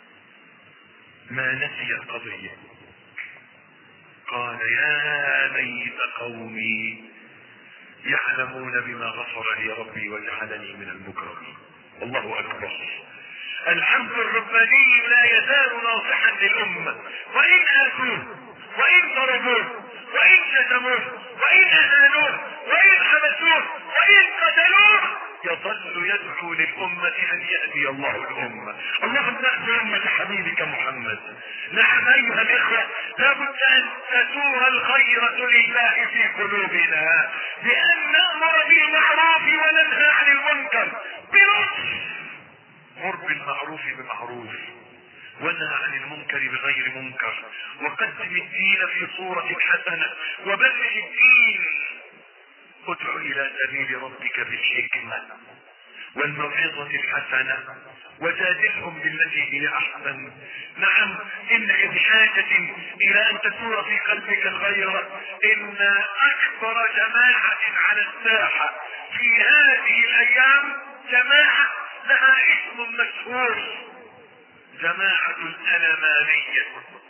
S1: ما نسي القضية. قال يا ليت قومي يعلمون بما غفر لي ربي وجعلني من المكرمين. الله اكبر. العبد الرباني لا يزال ناصحا للامة، وان اتوه وان ضربوه وإن شتموه وإن أهانوه وإن حبسوه وإن قتلوه يظل يدعو للأمة أن يهدي الله الأمة. اللهم اهد أمة حبيبك محمد. نعم أيها الإخوة، لابد أن تسور الخيرة لله في قلوبنا بأن نأمر بالمعروف وننهى عن المنكر بلطف. مر بالمعروف بمعروف ونهى عن المنكر بغير منكر، وقدم الدين في صورة حسنة وبلغ الدين. ادع الى سبيل ربك بالحكمة والموعظة الحسنة وجادلهم بالتي هي احسن. نعم انك بحاجة الى ان تسور في قلبك الغيرة. ان اكبر جماعة على الساحة في هذه الايام جماعة لها اسم مشهور، جماعة الانمالية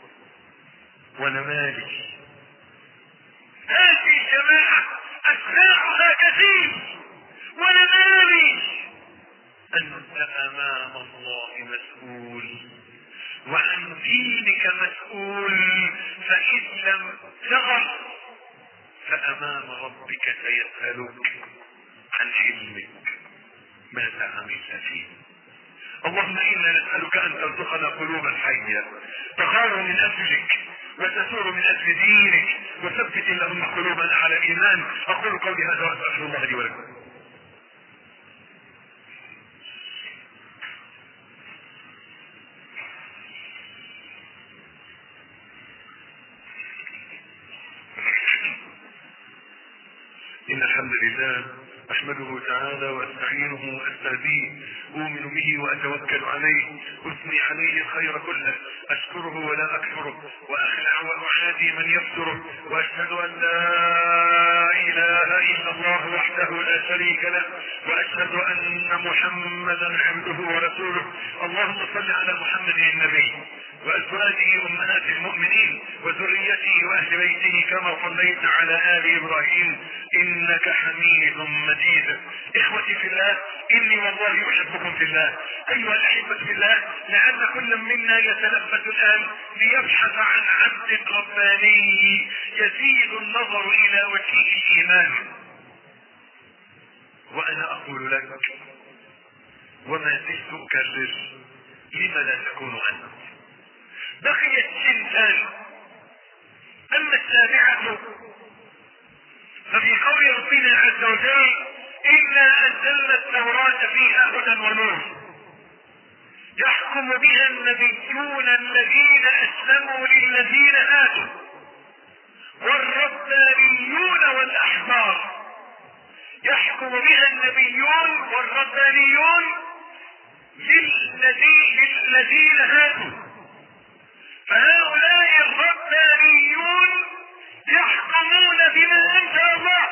S1: ونمالي. هذه الجماعة اتباعها كثير ونمالي. انت امام الله مسؤول وعن دينك مسؤول، فإن لم تغر فامام ربك سيسألك عن حلمك ماذا عملت فيه. اللهم انا نسألك ان ترزقنا قلوبا حية تغار من اجلك وتسور من اجل دينك، وثبت اللهم قلوبنا على الايمان. اقول قولي هذا واستغفر الله لي ولكم. إن الحمد لله أحمده تعالى وأستعينه وأستهديه، أؤمن به وأتوكل عليه، أثني عليه الخير كله، أشكره ولا أكفره، وأخلع وأعادي من يفتره، وأشهد أن لا إله إلا الله وحده لا شريك له، وأشهد أن محمدا عبده ورسوله. اللهم صل على محمد النبي وأزواجه أمهات المؤمنين وذريته وأهل بيته كما صليت على آل إبراهيم إنك حميد مجيد. إخوتي في الله، إني والله أحبكم في الله. أيها الأحبة في الله، لعل كل منا يتلفت الآن ليبحث عن عبد رباني يزيد النظر إلى وجه الإيمان. وأنا أقول لك وما زلت أكرر، لما لا تكون أنت؟ بقيت سنتان. أما السابعة ففي قول ربنا عز وجل إنا أنزلنا التوراة فيها هدى ونور يحكم بها النبيون الذين أسلموا للذين هادوا والربانيون والأحبار. يحكم بها النبيون والربانيون للذين هادوا، فهؤلاء الربانيون يحكمون بما أنزل الله.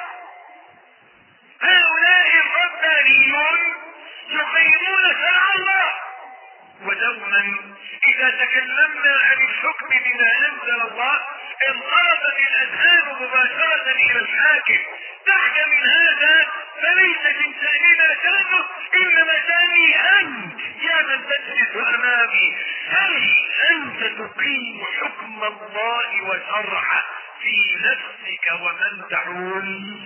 S1: هؤلاء الربانيون يقيمون شرع الله. ودوما إذا تكلمنا عن الحكم بما أنزل الله انقلبت الأذهان مباشرة إلى الحاكم. تحت من هذا فليس من شأننا شأنه، إنما شأني أنت يا من تجلس أمامي. هل أنت تقيم حكم الله وشرعه في نفسك ومن تعول؟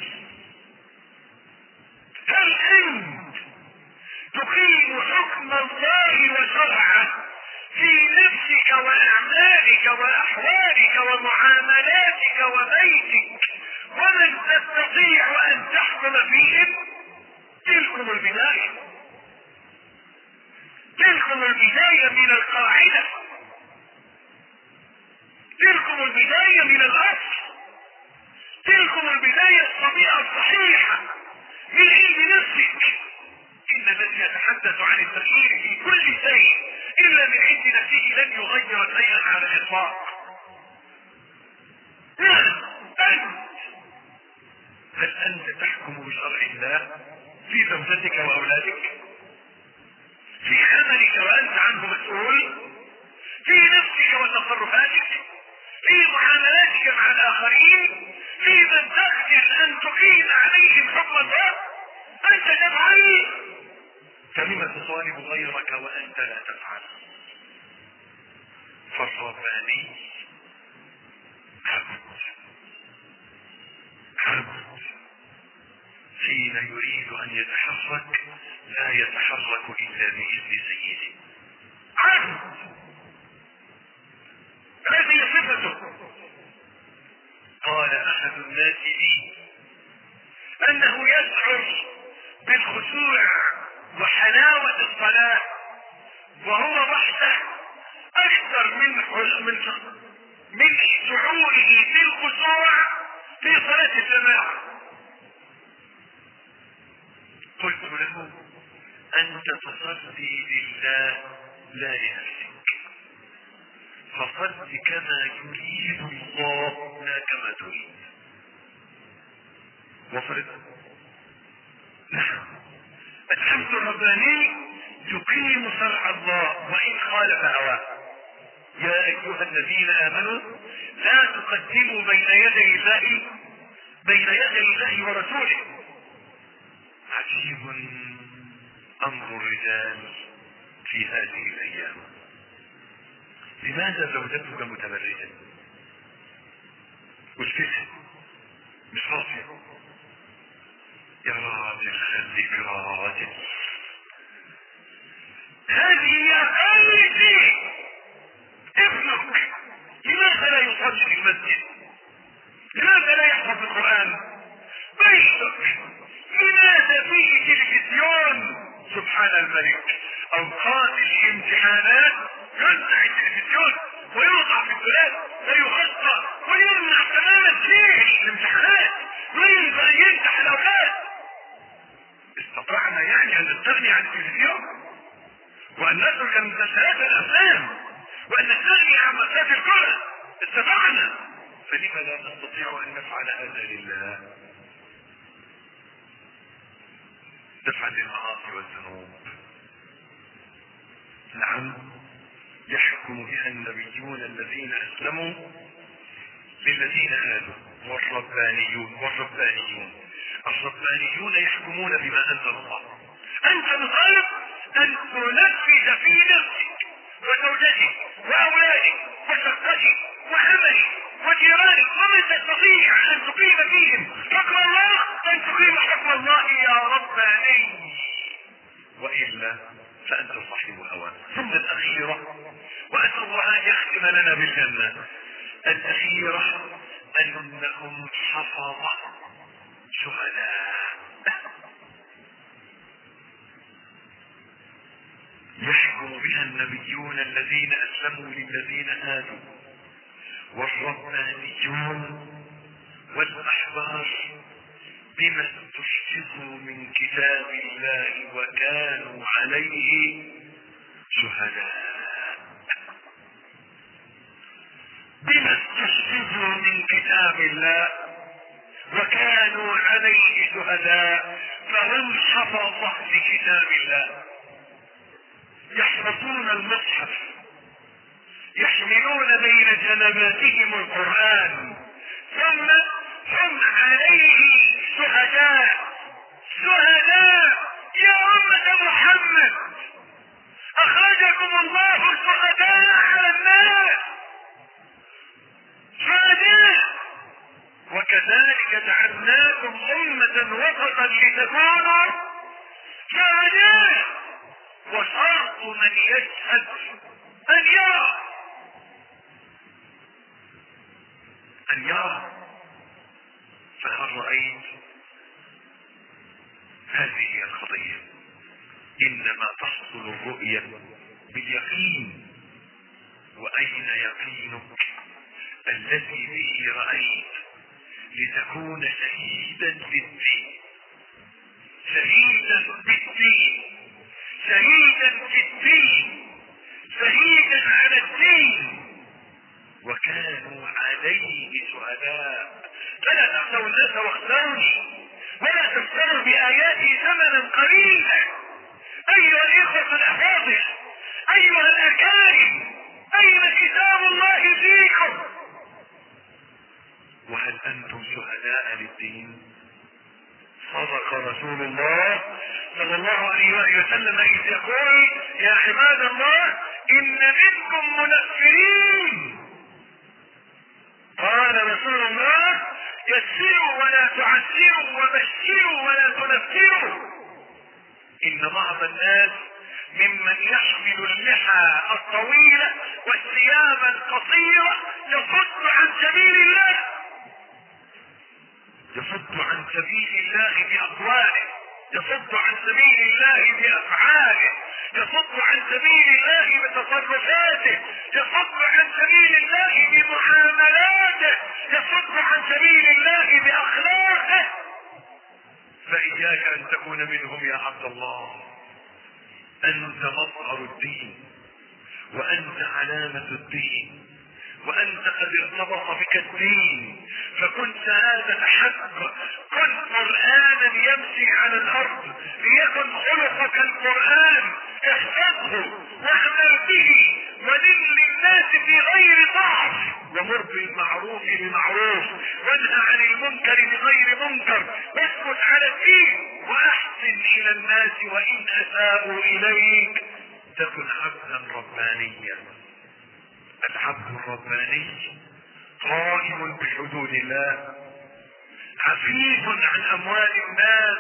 S1: هل أنت تقيم حكم الله وشرعه في نفسك وأعمالك وأحوالك ومعاملاتك وبيتك ومن تستطيع أن تحكم فيهم؟ تلكم البداية، تلكم البداية من القاعدة، تلكم البداية من الأصل، تلكم البداية الطبيعة الصحيحة من عند نفسك. إن الذي يتحدث عن التغيير في كل شيء إلا من عند نفسه لن يغير شيئا على الإطلاق. نعم أنت، هل أنت تحكم بشرع الله في زوجتك وأولادك، في عملك وأنت عنه مسؤول، في نفسك وتصرفاتك، في معاملاتك مع الآخرين، في من تخجل أن تقيم عليهم حكم الله؟ أنت تفعل، فلما تطالب غيرك وأنت لا تفعل؟ فالرباني عبد حين يريد ان يتحرك لا يتحرك الا باذن سيده. عبد هذه صفته. قال احد الناس لي انه يشعر بالخشوع وحلاوة الصلاة وهو وحده اكثر من من من شعوره بالخشوع في صلاة الجماعة. قلت له انت تصلي لله لا لنفسك، فصل كما يريد الله لا كما تريد. وصلت؟ نعم. الحمد الرباني يقيم شرع الله وان خالف هواه. يا ايها الذين امنوا لا تقدموا بين يدي الله بين يدي الله ورسوله. عجيب امر الرجال في هذه الايام. لماذا زوجتك متبرجة؟ مشكلة مش راضية. يا راجل خليك راجل. هذه اقل شيء. ابنك لماذا لا يصلي في المسجد؟ لماذا لا يحفظ القرآن؟ بيتك لماذا فيه تلفزيون؟ سبحان الملك. اوقات الامتحانات ينزع التلفزيون ويوضع في الدولاب ويغطى ويمنع تماما فيه الامتحانات وينبغي ان يمسح الاولاد. استطعنا يعني ان نستغني عن التلفزيون وان نترك المسلسلات والافلام وان نستغني عن مساجد الكره؟ استطعنا، فلما لا نستطيع ان نفعل هذا لله؟ نفعل للمعاصي والذنوب. نعم، يحكم بها النبيون الذين اسلموا للذين هادوا والربانيون والربانيون الربانيون يحكمون بما انزل الله. انت مطالب ان تنفذ في نفسك وزوجتك واولادك وشقتك وعملك وجيرانك ومن تستطيع ان تقيم فيهم حكم الله ان تقيم حكم الله يا رباني، والا فانت صاحب هوى. ثم الاخيره، واسال الله ان يختم لنا بالجنه. الاخيره انهم حفظه شهداء. يحكم بها النبيون الذين اسلموا للذين هادوا والربانيون والاحبار بما استحفظوا من كتاب الله وكانوا عليه شهداء. بما استحفظوا من كتاب الله وكانوا عليه شهداء، فهم حفظة لكتاب الله. يحفظون المصحف، يحملون بين جنباتهم القرآن، ثم هم عليه شهداء. شهداء يا أمة محمد، أخرجكم الله شهداء على الناس. شهداء. وكذلك جعلناكم أمة وسطا لتكونوا شهداء. وشرط من يشهد أن يرى أن يرى فهل رأيت؟ هذه هي القضية. إنما تحصل الرؤية باليقين. وأين يقينك الذي به رأيت؟ لتكون شهيدا بالدين، شهيدا بالدين، شهيدا في الدين، شهيدا على الدين. وكانوا عليه شهداء. فلا تخشوا الناس واخشوني ولا تشتروا بآياتي ثمنا قليلا. أيها الإخوة الأفاضل، أيها الأكارم، أين كتاب الله فيكم؟ وهل أنتم شهداء للدين؟ صدق رسول الله صلى الله عليه وآله وسلم إذ يقول: يا عباد الله إن منكم منفرين. قال رسول الله: يسروا ولا تعسروا وبشروا ولا تنفروا. ان بعض الناس ممن يحمل اللحى الطويلة والثياب القصيرة يصد عن سبيل الله، يصد عن سبيل الله بأقواله، يصد عن سبيل الله بأفعاله، يصد عن سبيل الله بتصرفاته، يصد عن سبيل الله بمعاملاته، يصد عن سبيل الله بأخلاقه. فإياك أن تكون منهم يا عبد الله. أنت مظهر الدين، وأنت علامة الدين، وأنت قد ارتبط بك الدين، فكن سعادة حق، كن قرآنا يمشي على الأرض، ليكن خلقك القرآن، احفظه واعمل به ولل للناس في غير ضعف، ومر بالمعروف بمعروف وانهى عن المنكر بغير منكر، واثبت على الدين واحسن إلى الناس وإن أساءوا إليك. تكن عبدا ربانيا. العبد الرباني قائم بحدود الله، عفيف عن اموال الناس،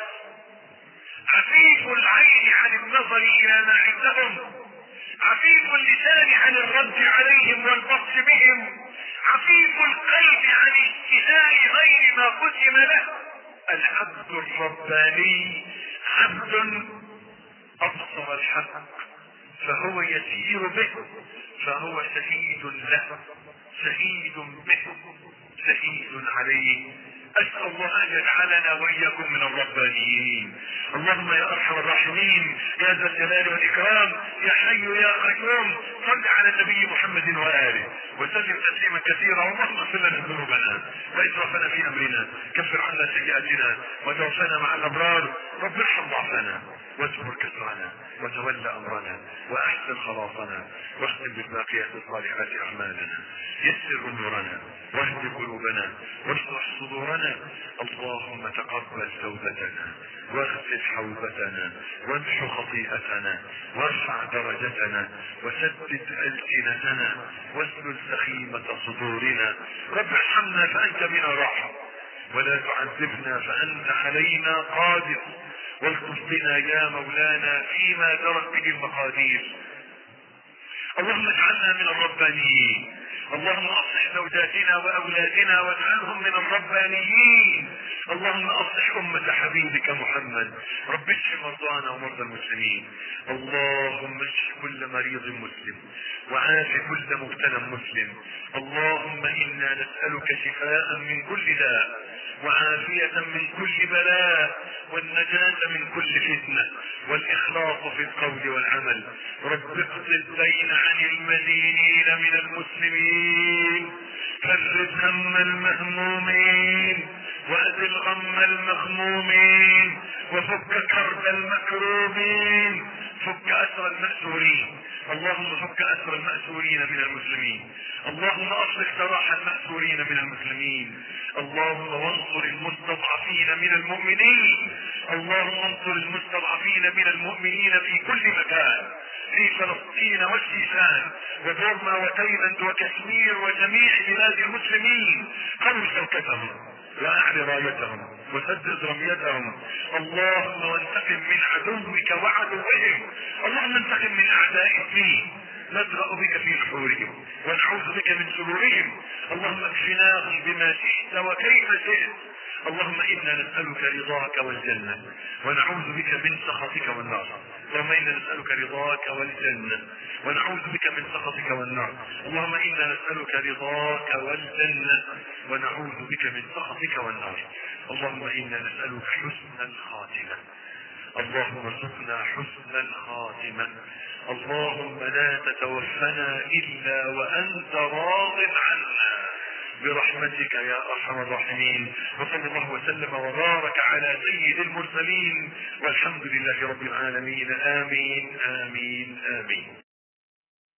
S1: عفيف العين عن النظر الى ما عندهم، عفيف اللسان عن الرد عليهم والبطش بهم، عفيف القلب عن اشتهاء غير ما قسم له. العبد الرباني عبد ابصر الحق فهو يسير به، فهو شهيد له، شهيد به، شهيد عليه. اسأل الله ان يجعلنا واياكم من الربانيين. اللهم يا ارحم الراحمين يا ذا الجلال والاكرام يا حي يا قيوم، صل على النبي محمد واله وسلم تسليما كثيرا. اللهم اغفر لنا ذنوبنا واسرافنا في امرنا، كفر عنا سيئاتنا وتوفنا مع الابرار. رب ارحم ضعفنا واجبر كسرنا وتولى امرنا واحسن خلاصنا، واختم بالباقيات الصالحات اعمالنا، يسر امورنا واهد قلوبنا واشرح صدورنا. اللهم تقبل توبتنا واغسل حوبتنا وامح خطيئتنا وارفع درجتنا وسدد ألسنتنا واسلل سخيمة صدورنا. رب ارحمنا فأنت بنا راحم، ولا تعذبنا فأنت علينا قادر، والطف بنا يا مولانا فيما جرت به المقادير. اللهم اجعلنا من الربانيين. اللهم اصلح زوجاتنا واولادنا واجعلهم من الربانيين. اللهم اصلح امة حبيبك محمد. رب اشف مرضانا ومرضى المسلمين. اللهم اشف كل مريض مسلم وعاف كل مبتلى مسلم. اللهم انا نسألك شفاء من كل داء وعافية من كل بلاء والنجاة من كل فتنة والإخلاص في القول والعمل. رب اقض الدين عن المدينين من المسلمين، فرج هم المهمومين وأزل غم المغمومين وفك كرب المكروبين، فك أسر المأسورين. اللهم فك أسر المأسورين من المسلمين. اللهم أصلح سراح المأسورين من المسلمين. اللهم وانصر المستضعفين من المؤمنين. اللهم انصر المستضعفين من المؤمنين في كل مكان، في فلسطين والشيشان وبورما وتايلاند وكشمير وجميع بلاد المسلمين. قوي شوكتهم واعل رايتهم وسدد رميتهم. اللهم وانتقم من عدوك وعدوهم. اللهم انتقم من اعداء الدين، ندرأ بك في نحورهم ونعوذ بك من شرورهم. اللهم اكفناهم بما شئت وكيف شئت. اللهم انا نسألك رضاك والجنة ونعوذ بك من سخطك والنار. اللهم انا نسألك رضاك والجنة ونعوذ بك من سخطك والنار. اللهم انا نسألك رضاك والجنة ونعوذ بك من سخطك والنار. اللهم انا نسألك حسن الخاتمة. اللهم ارزقنا حسن الخاتمة. اللهم لا تتوفنا الا وانت راض عنا برحمتك يا ارحم الراحمين. وصلى الله وسلم وبارك على سيد المرسلين والحمد لله رب العالمين. امين امين امين.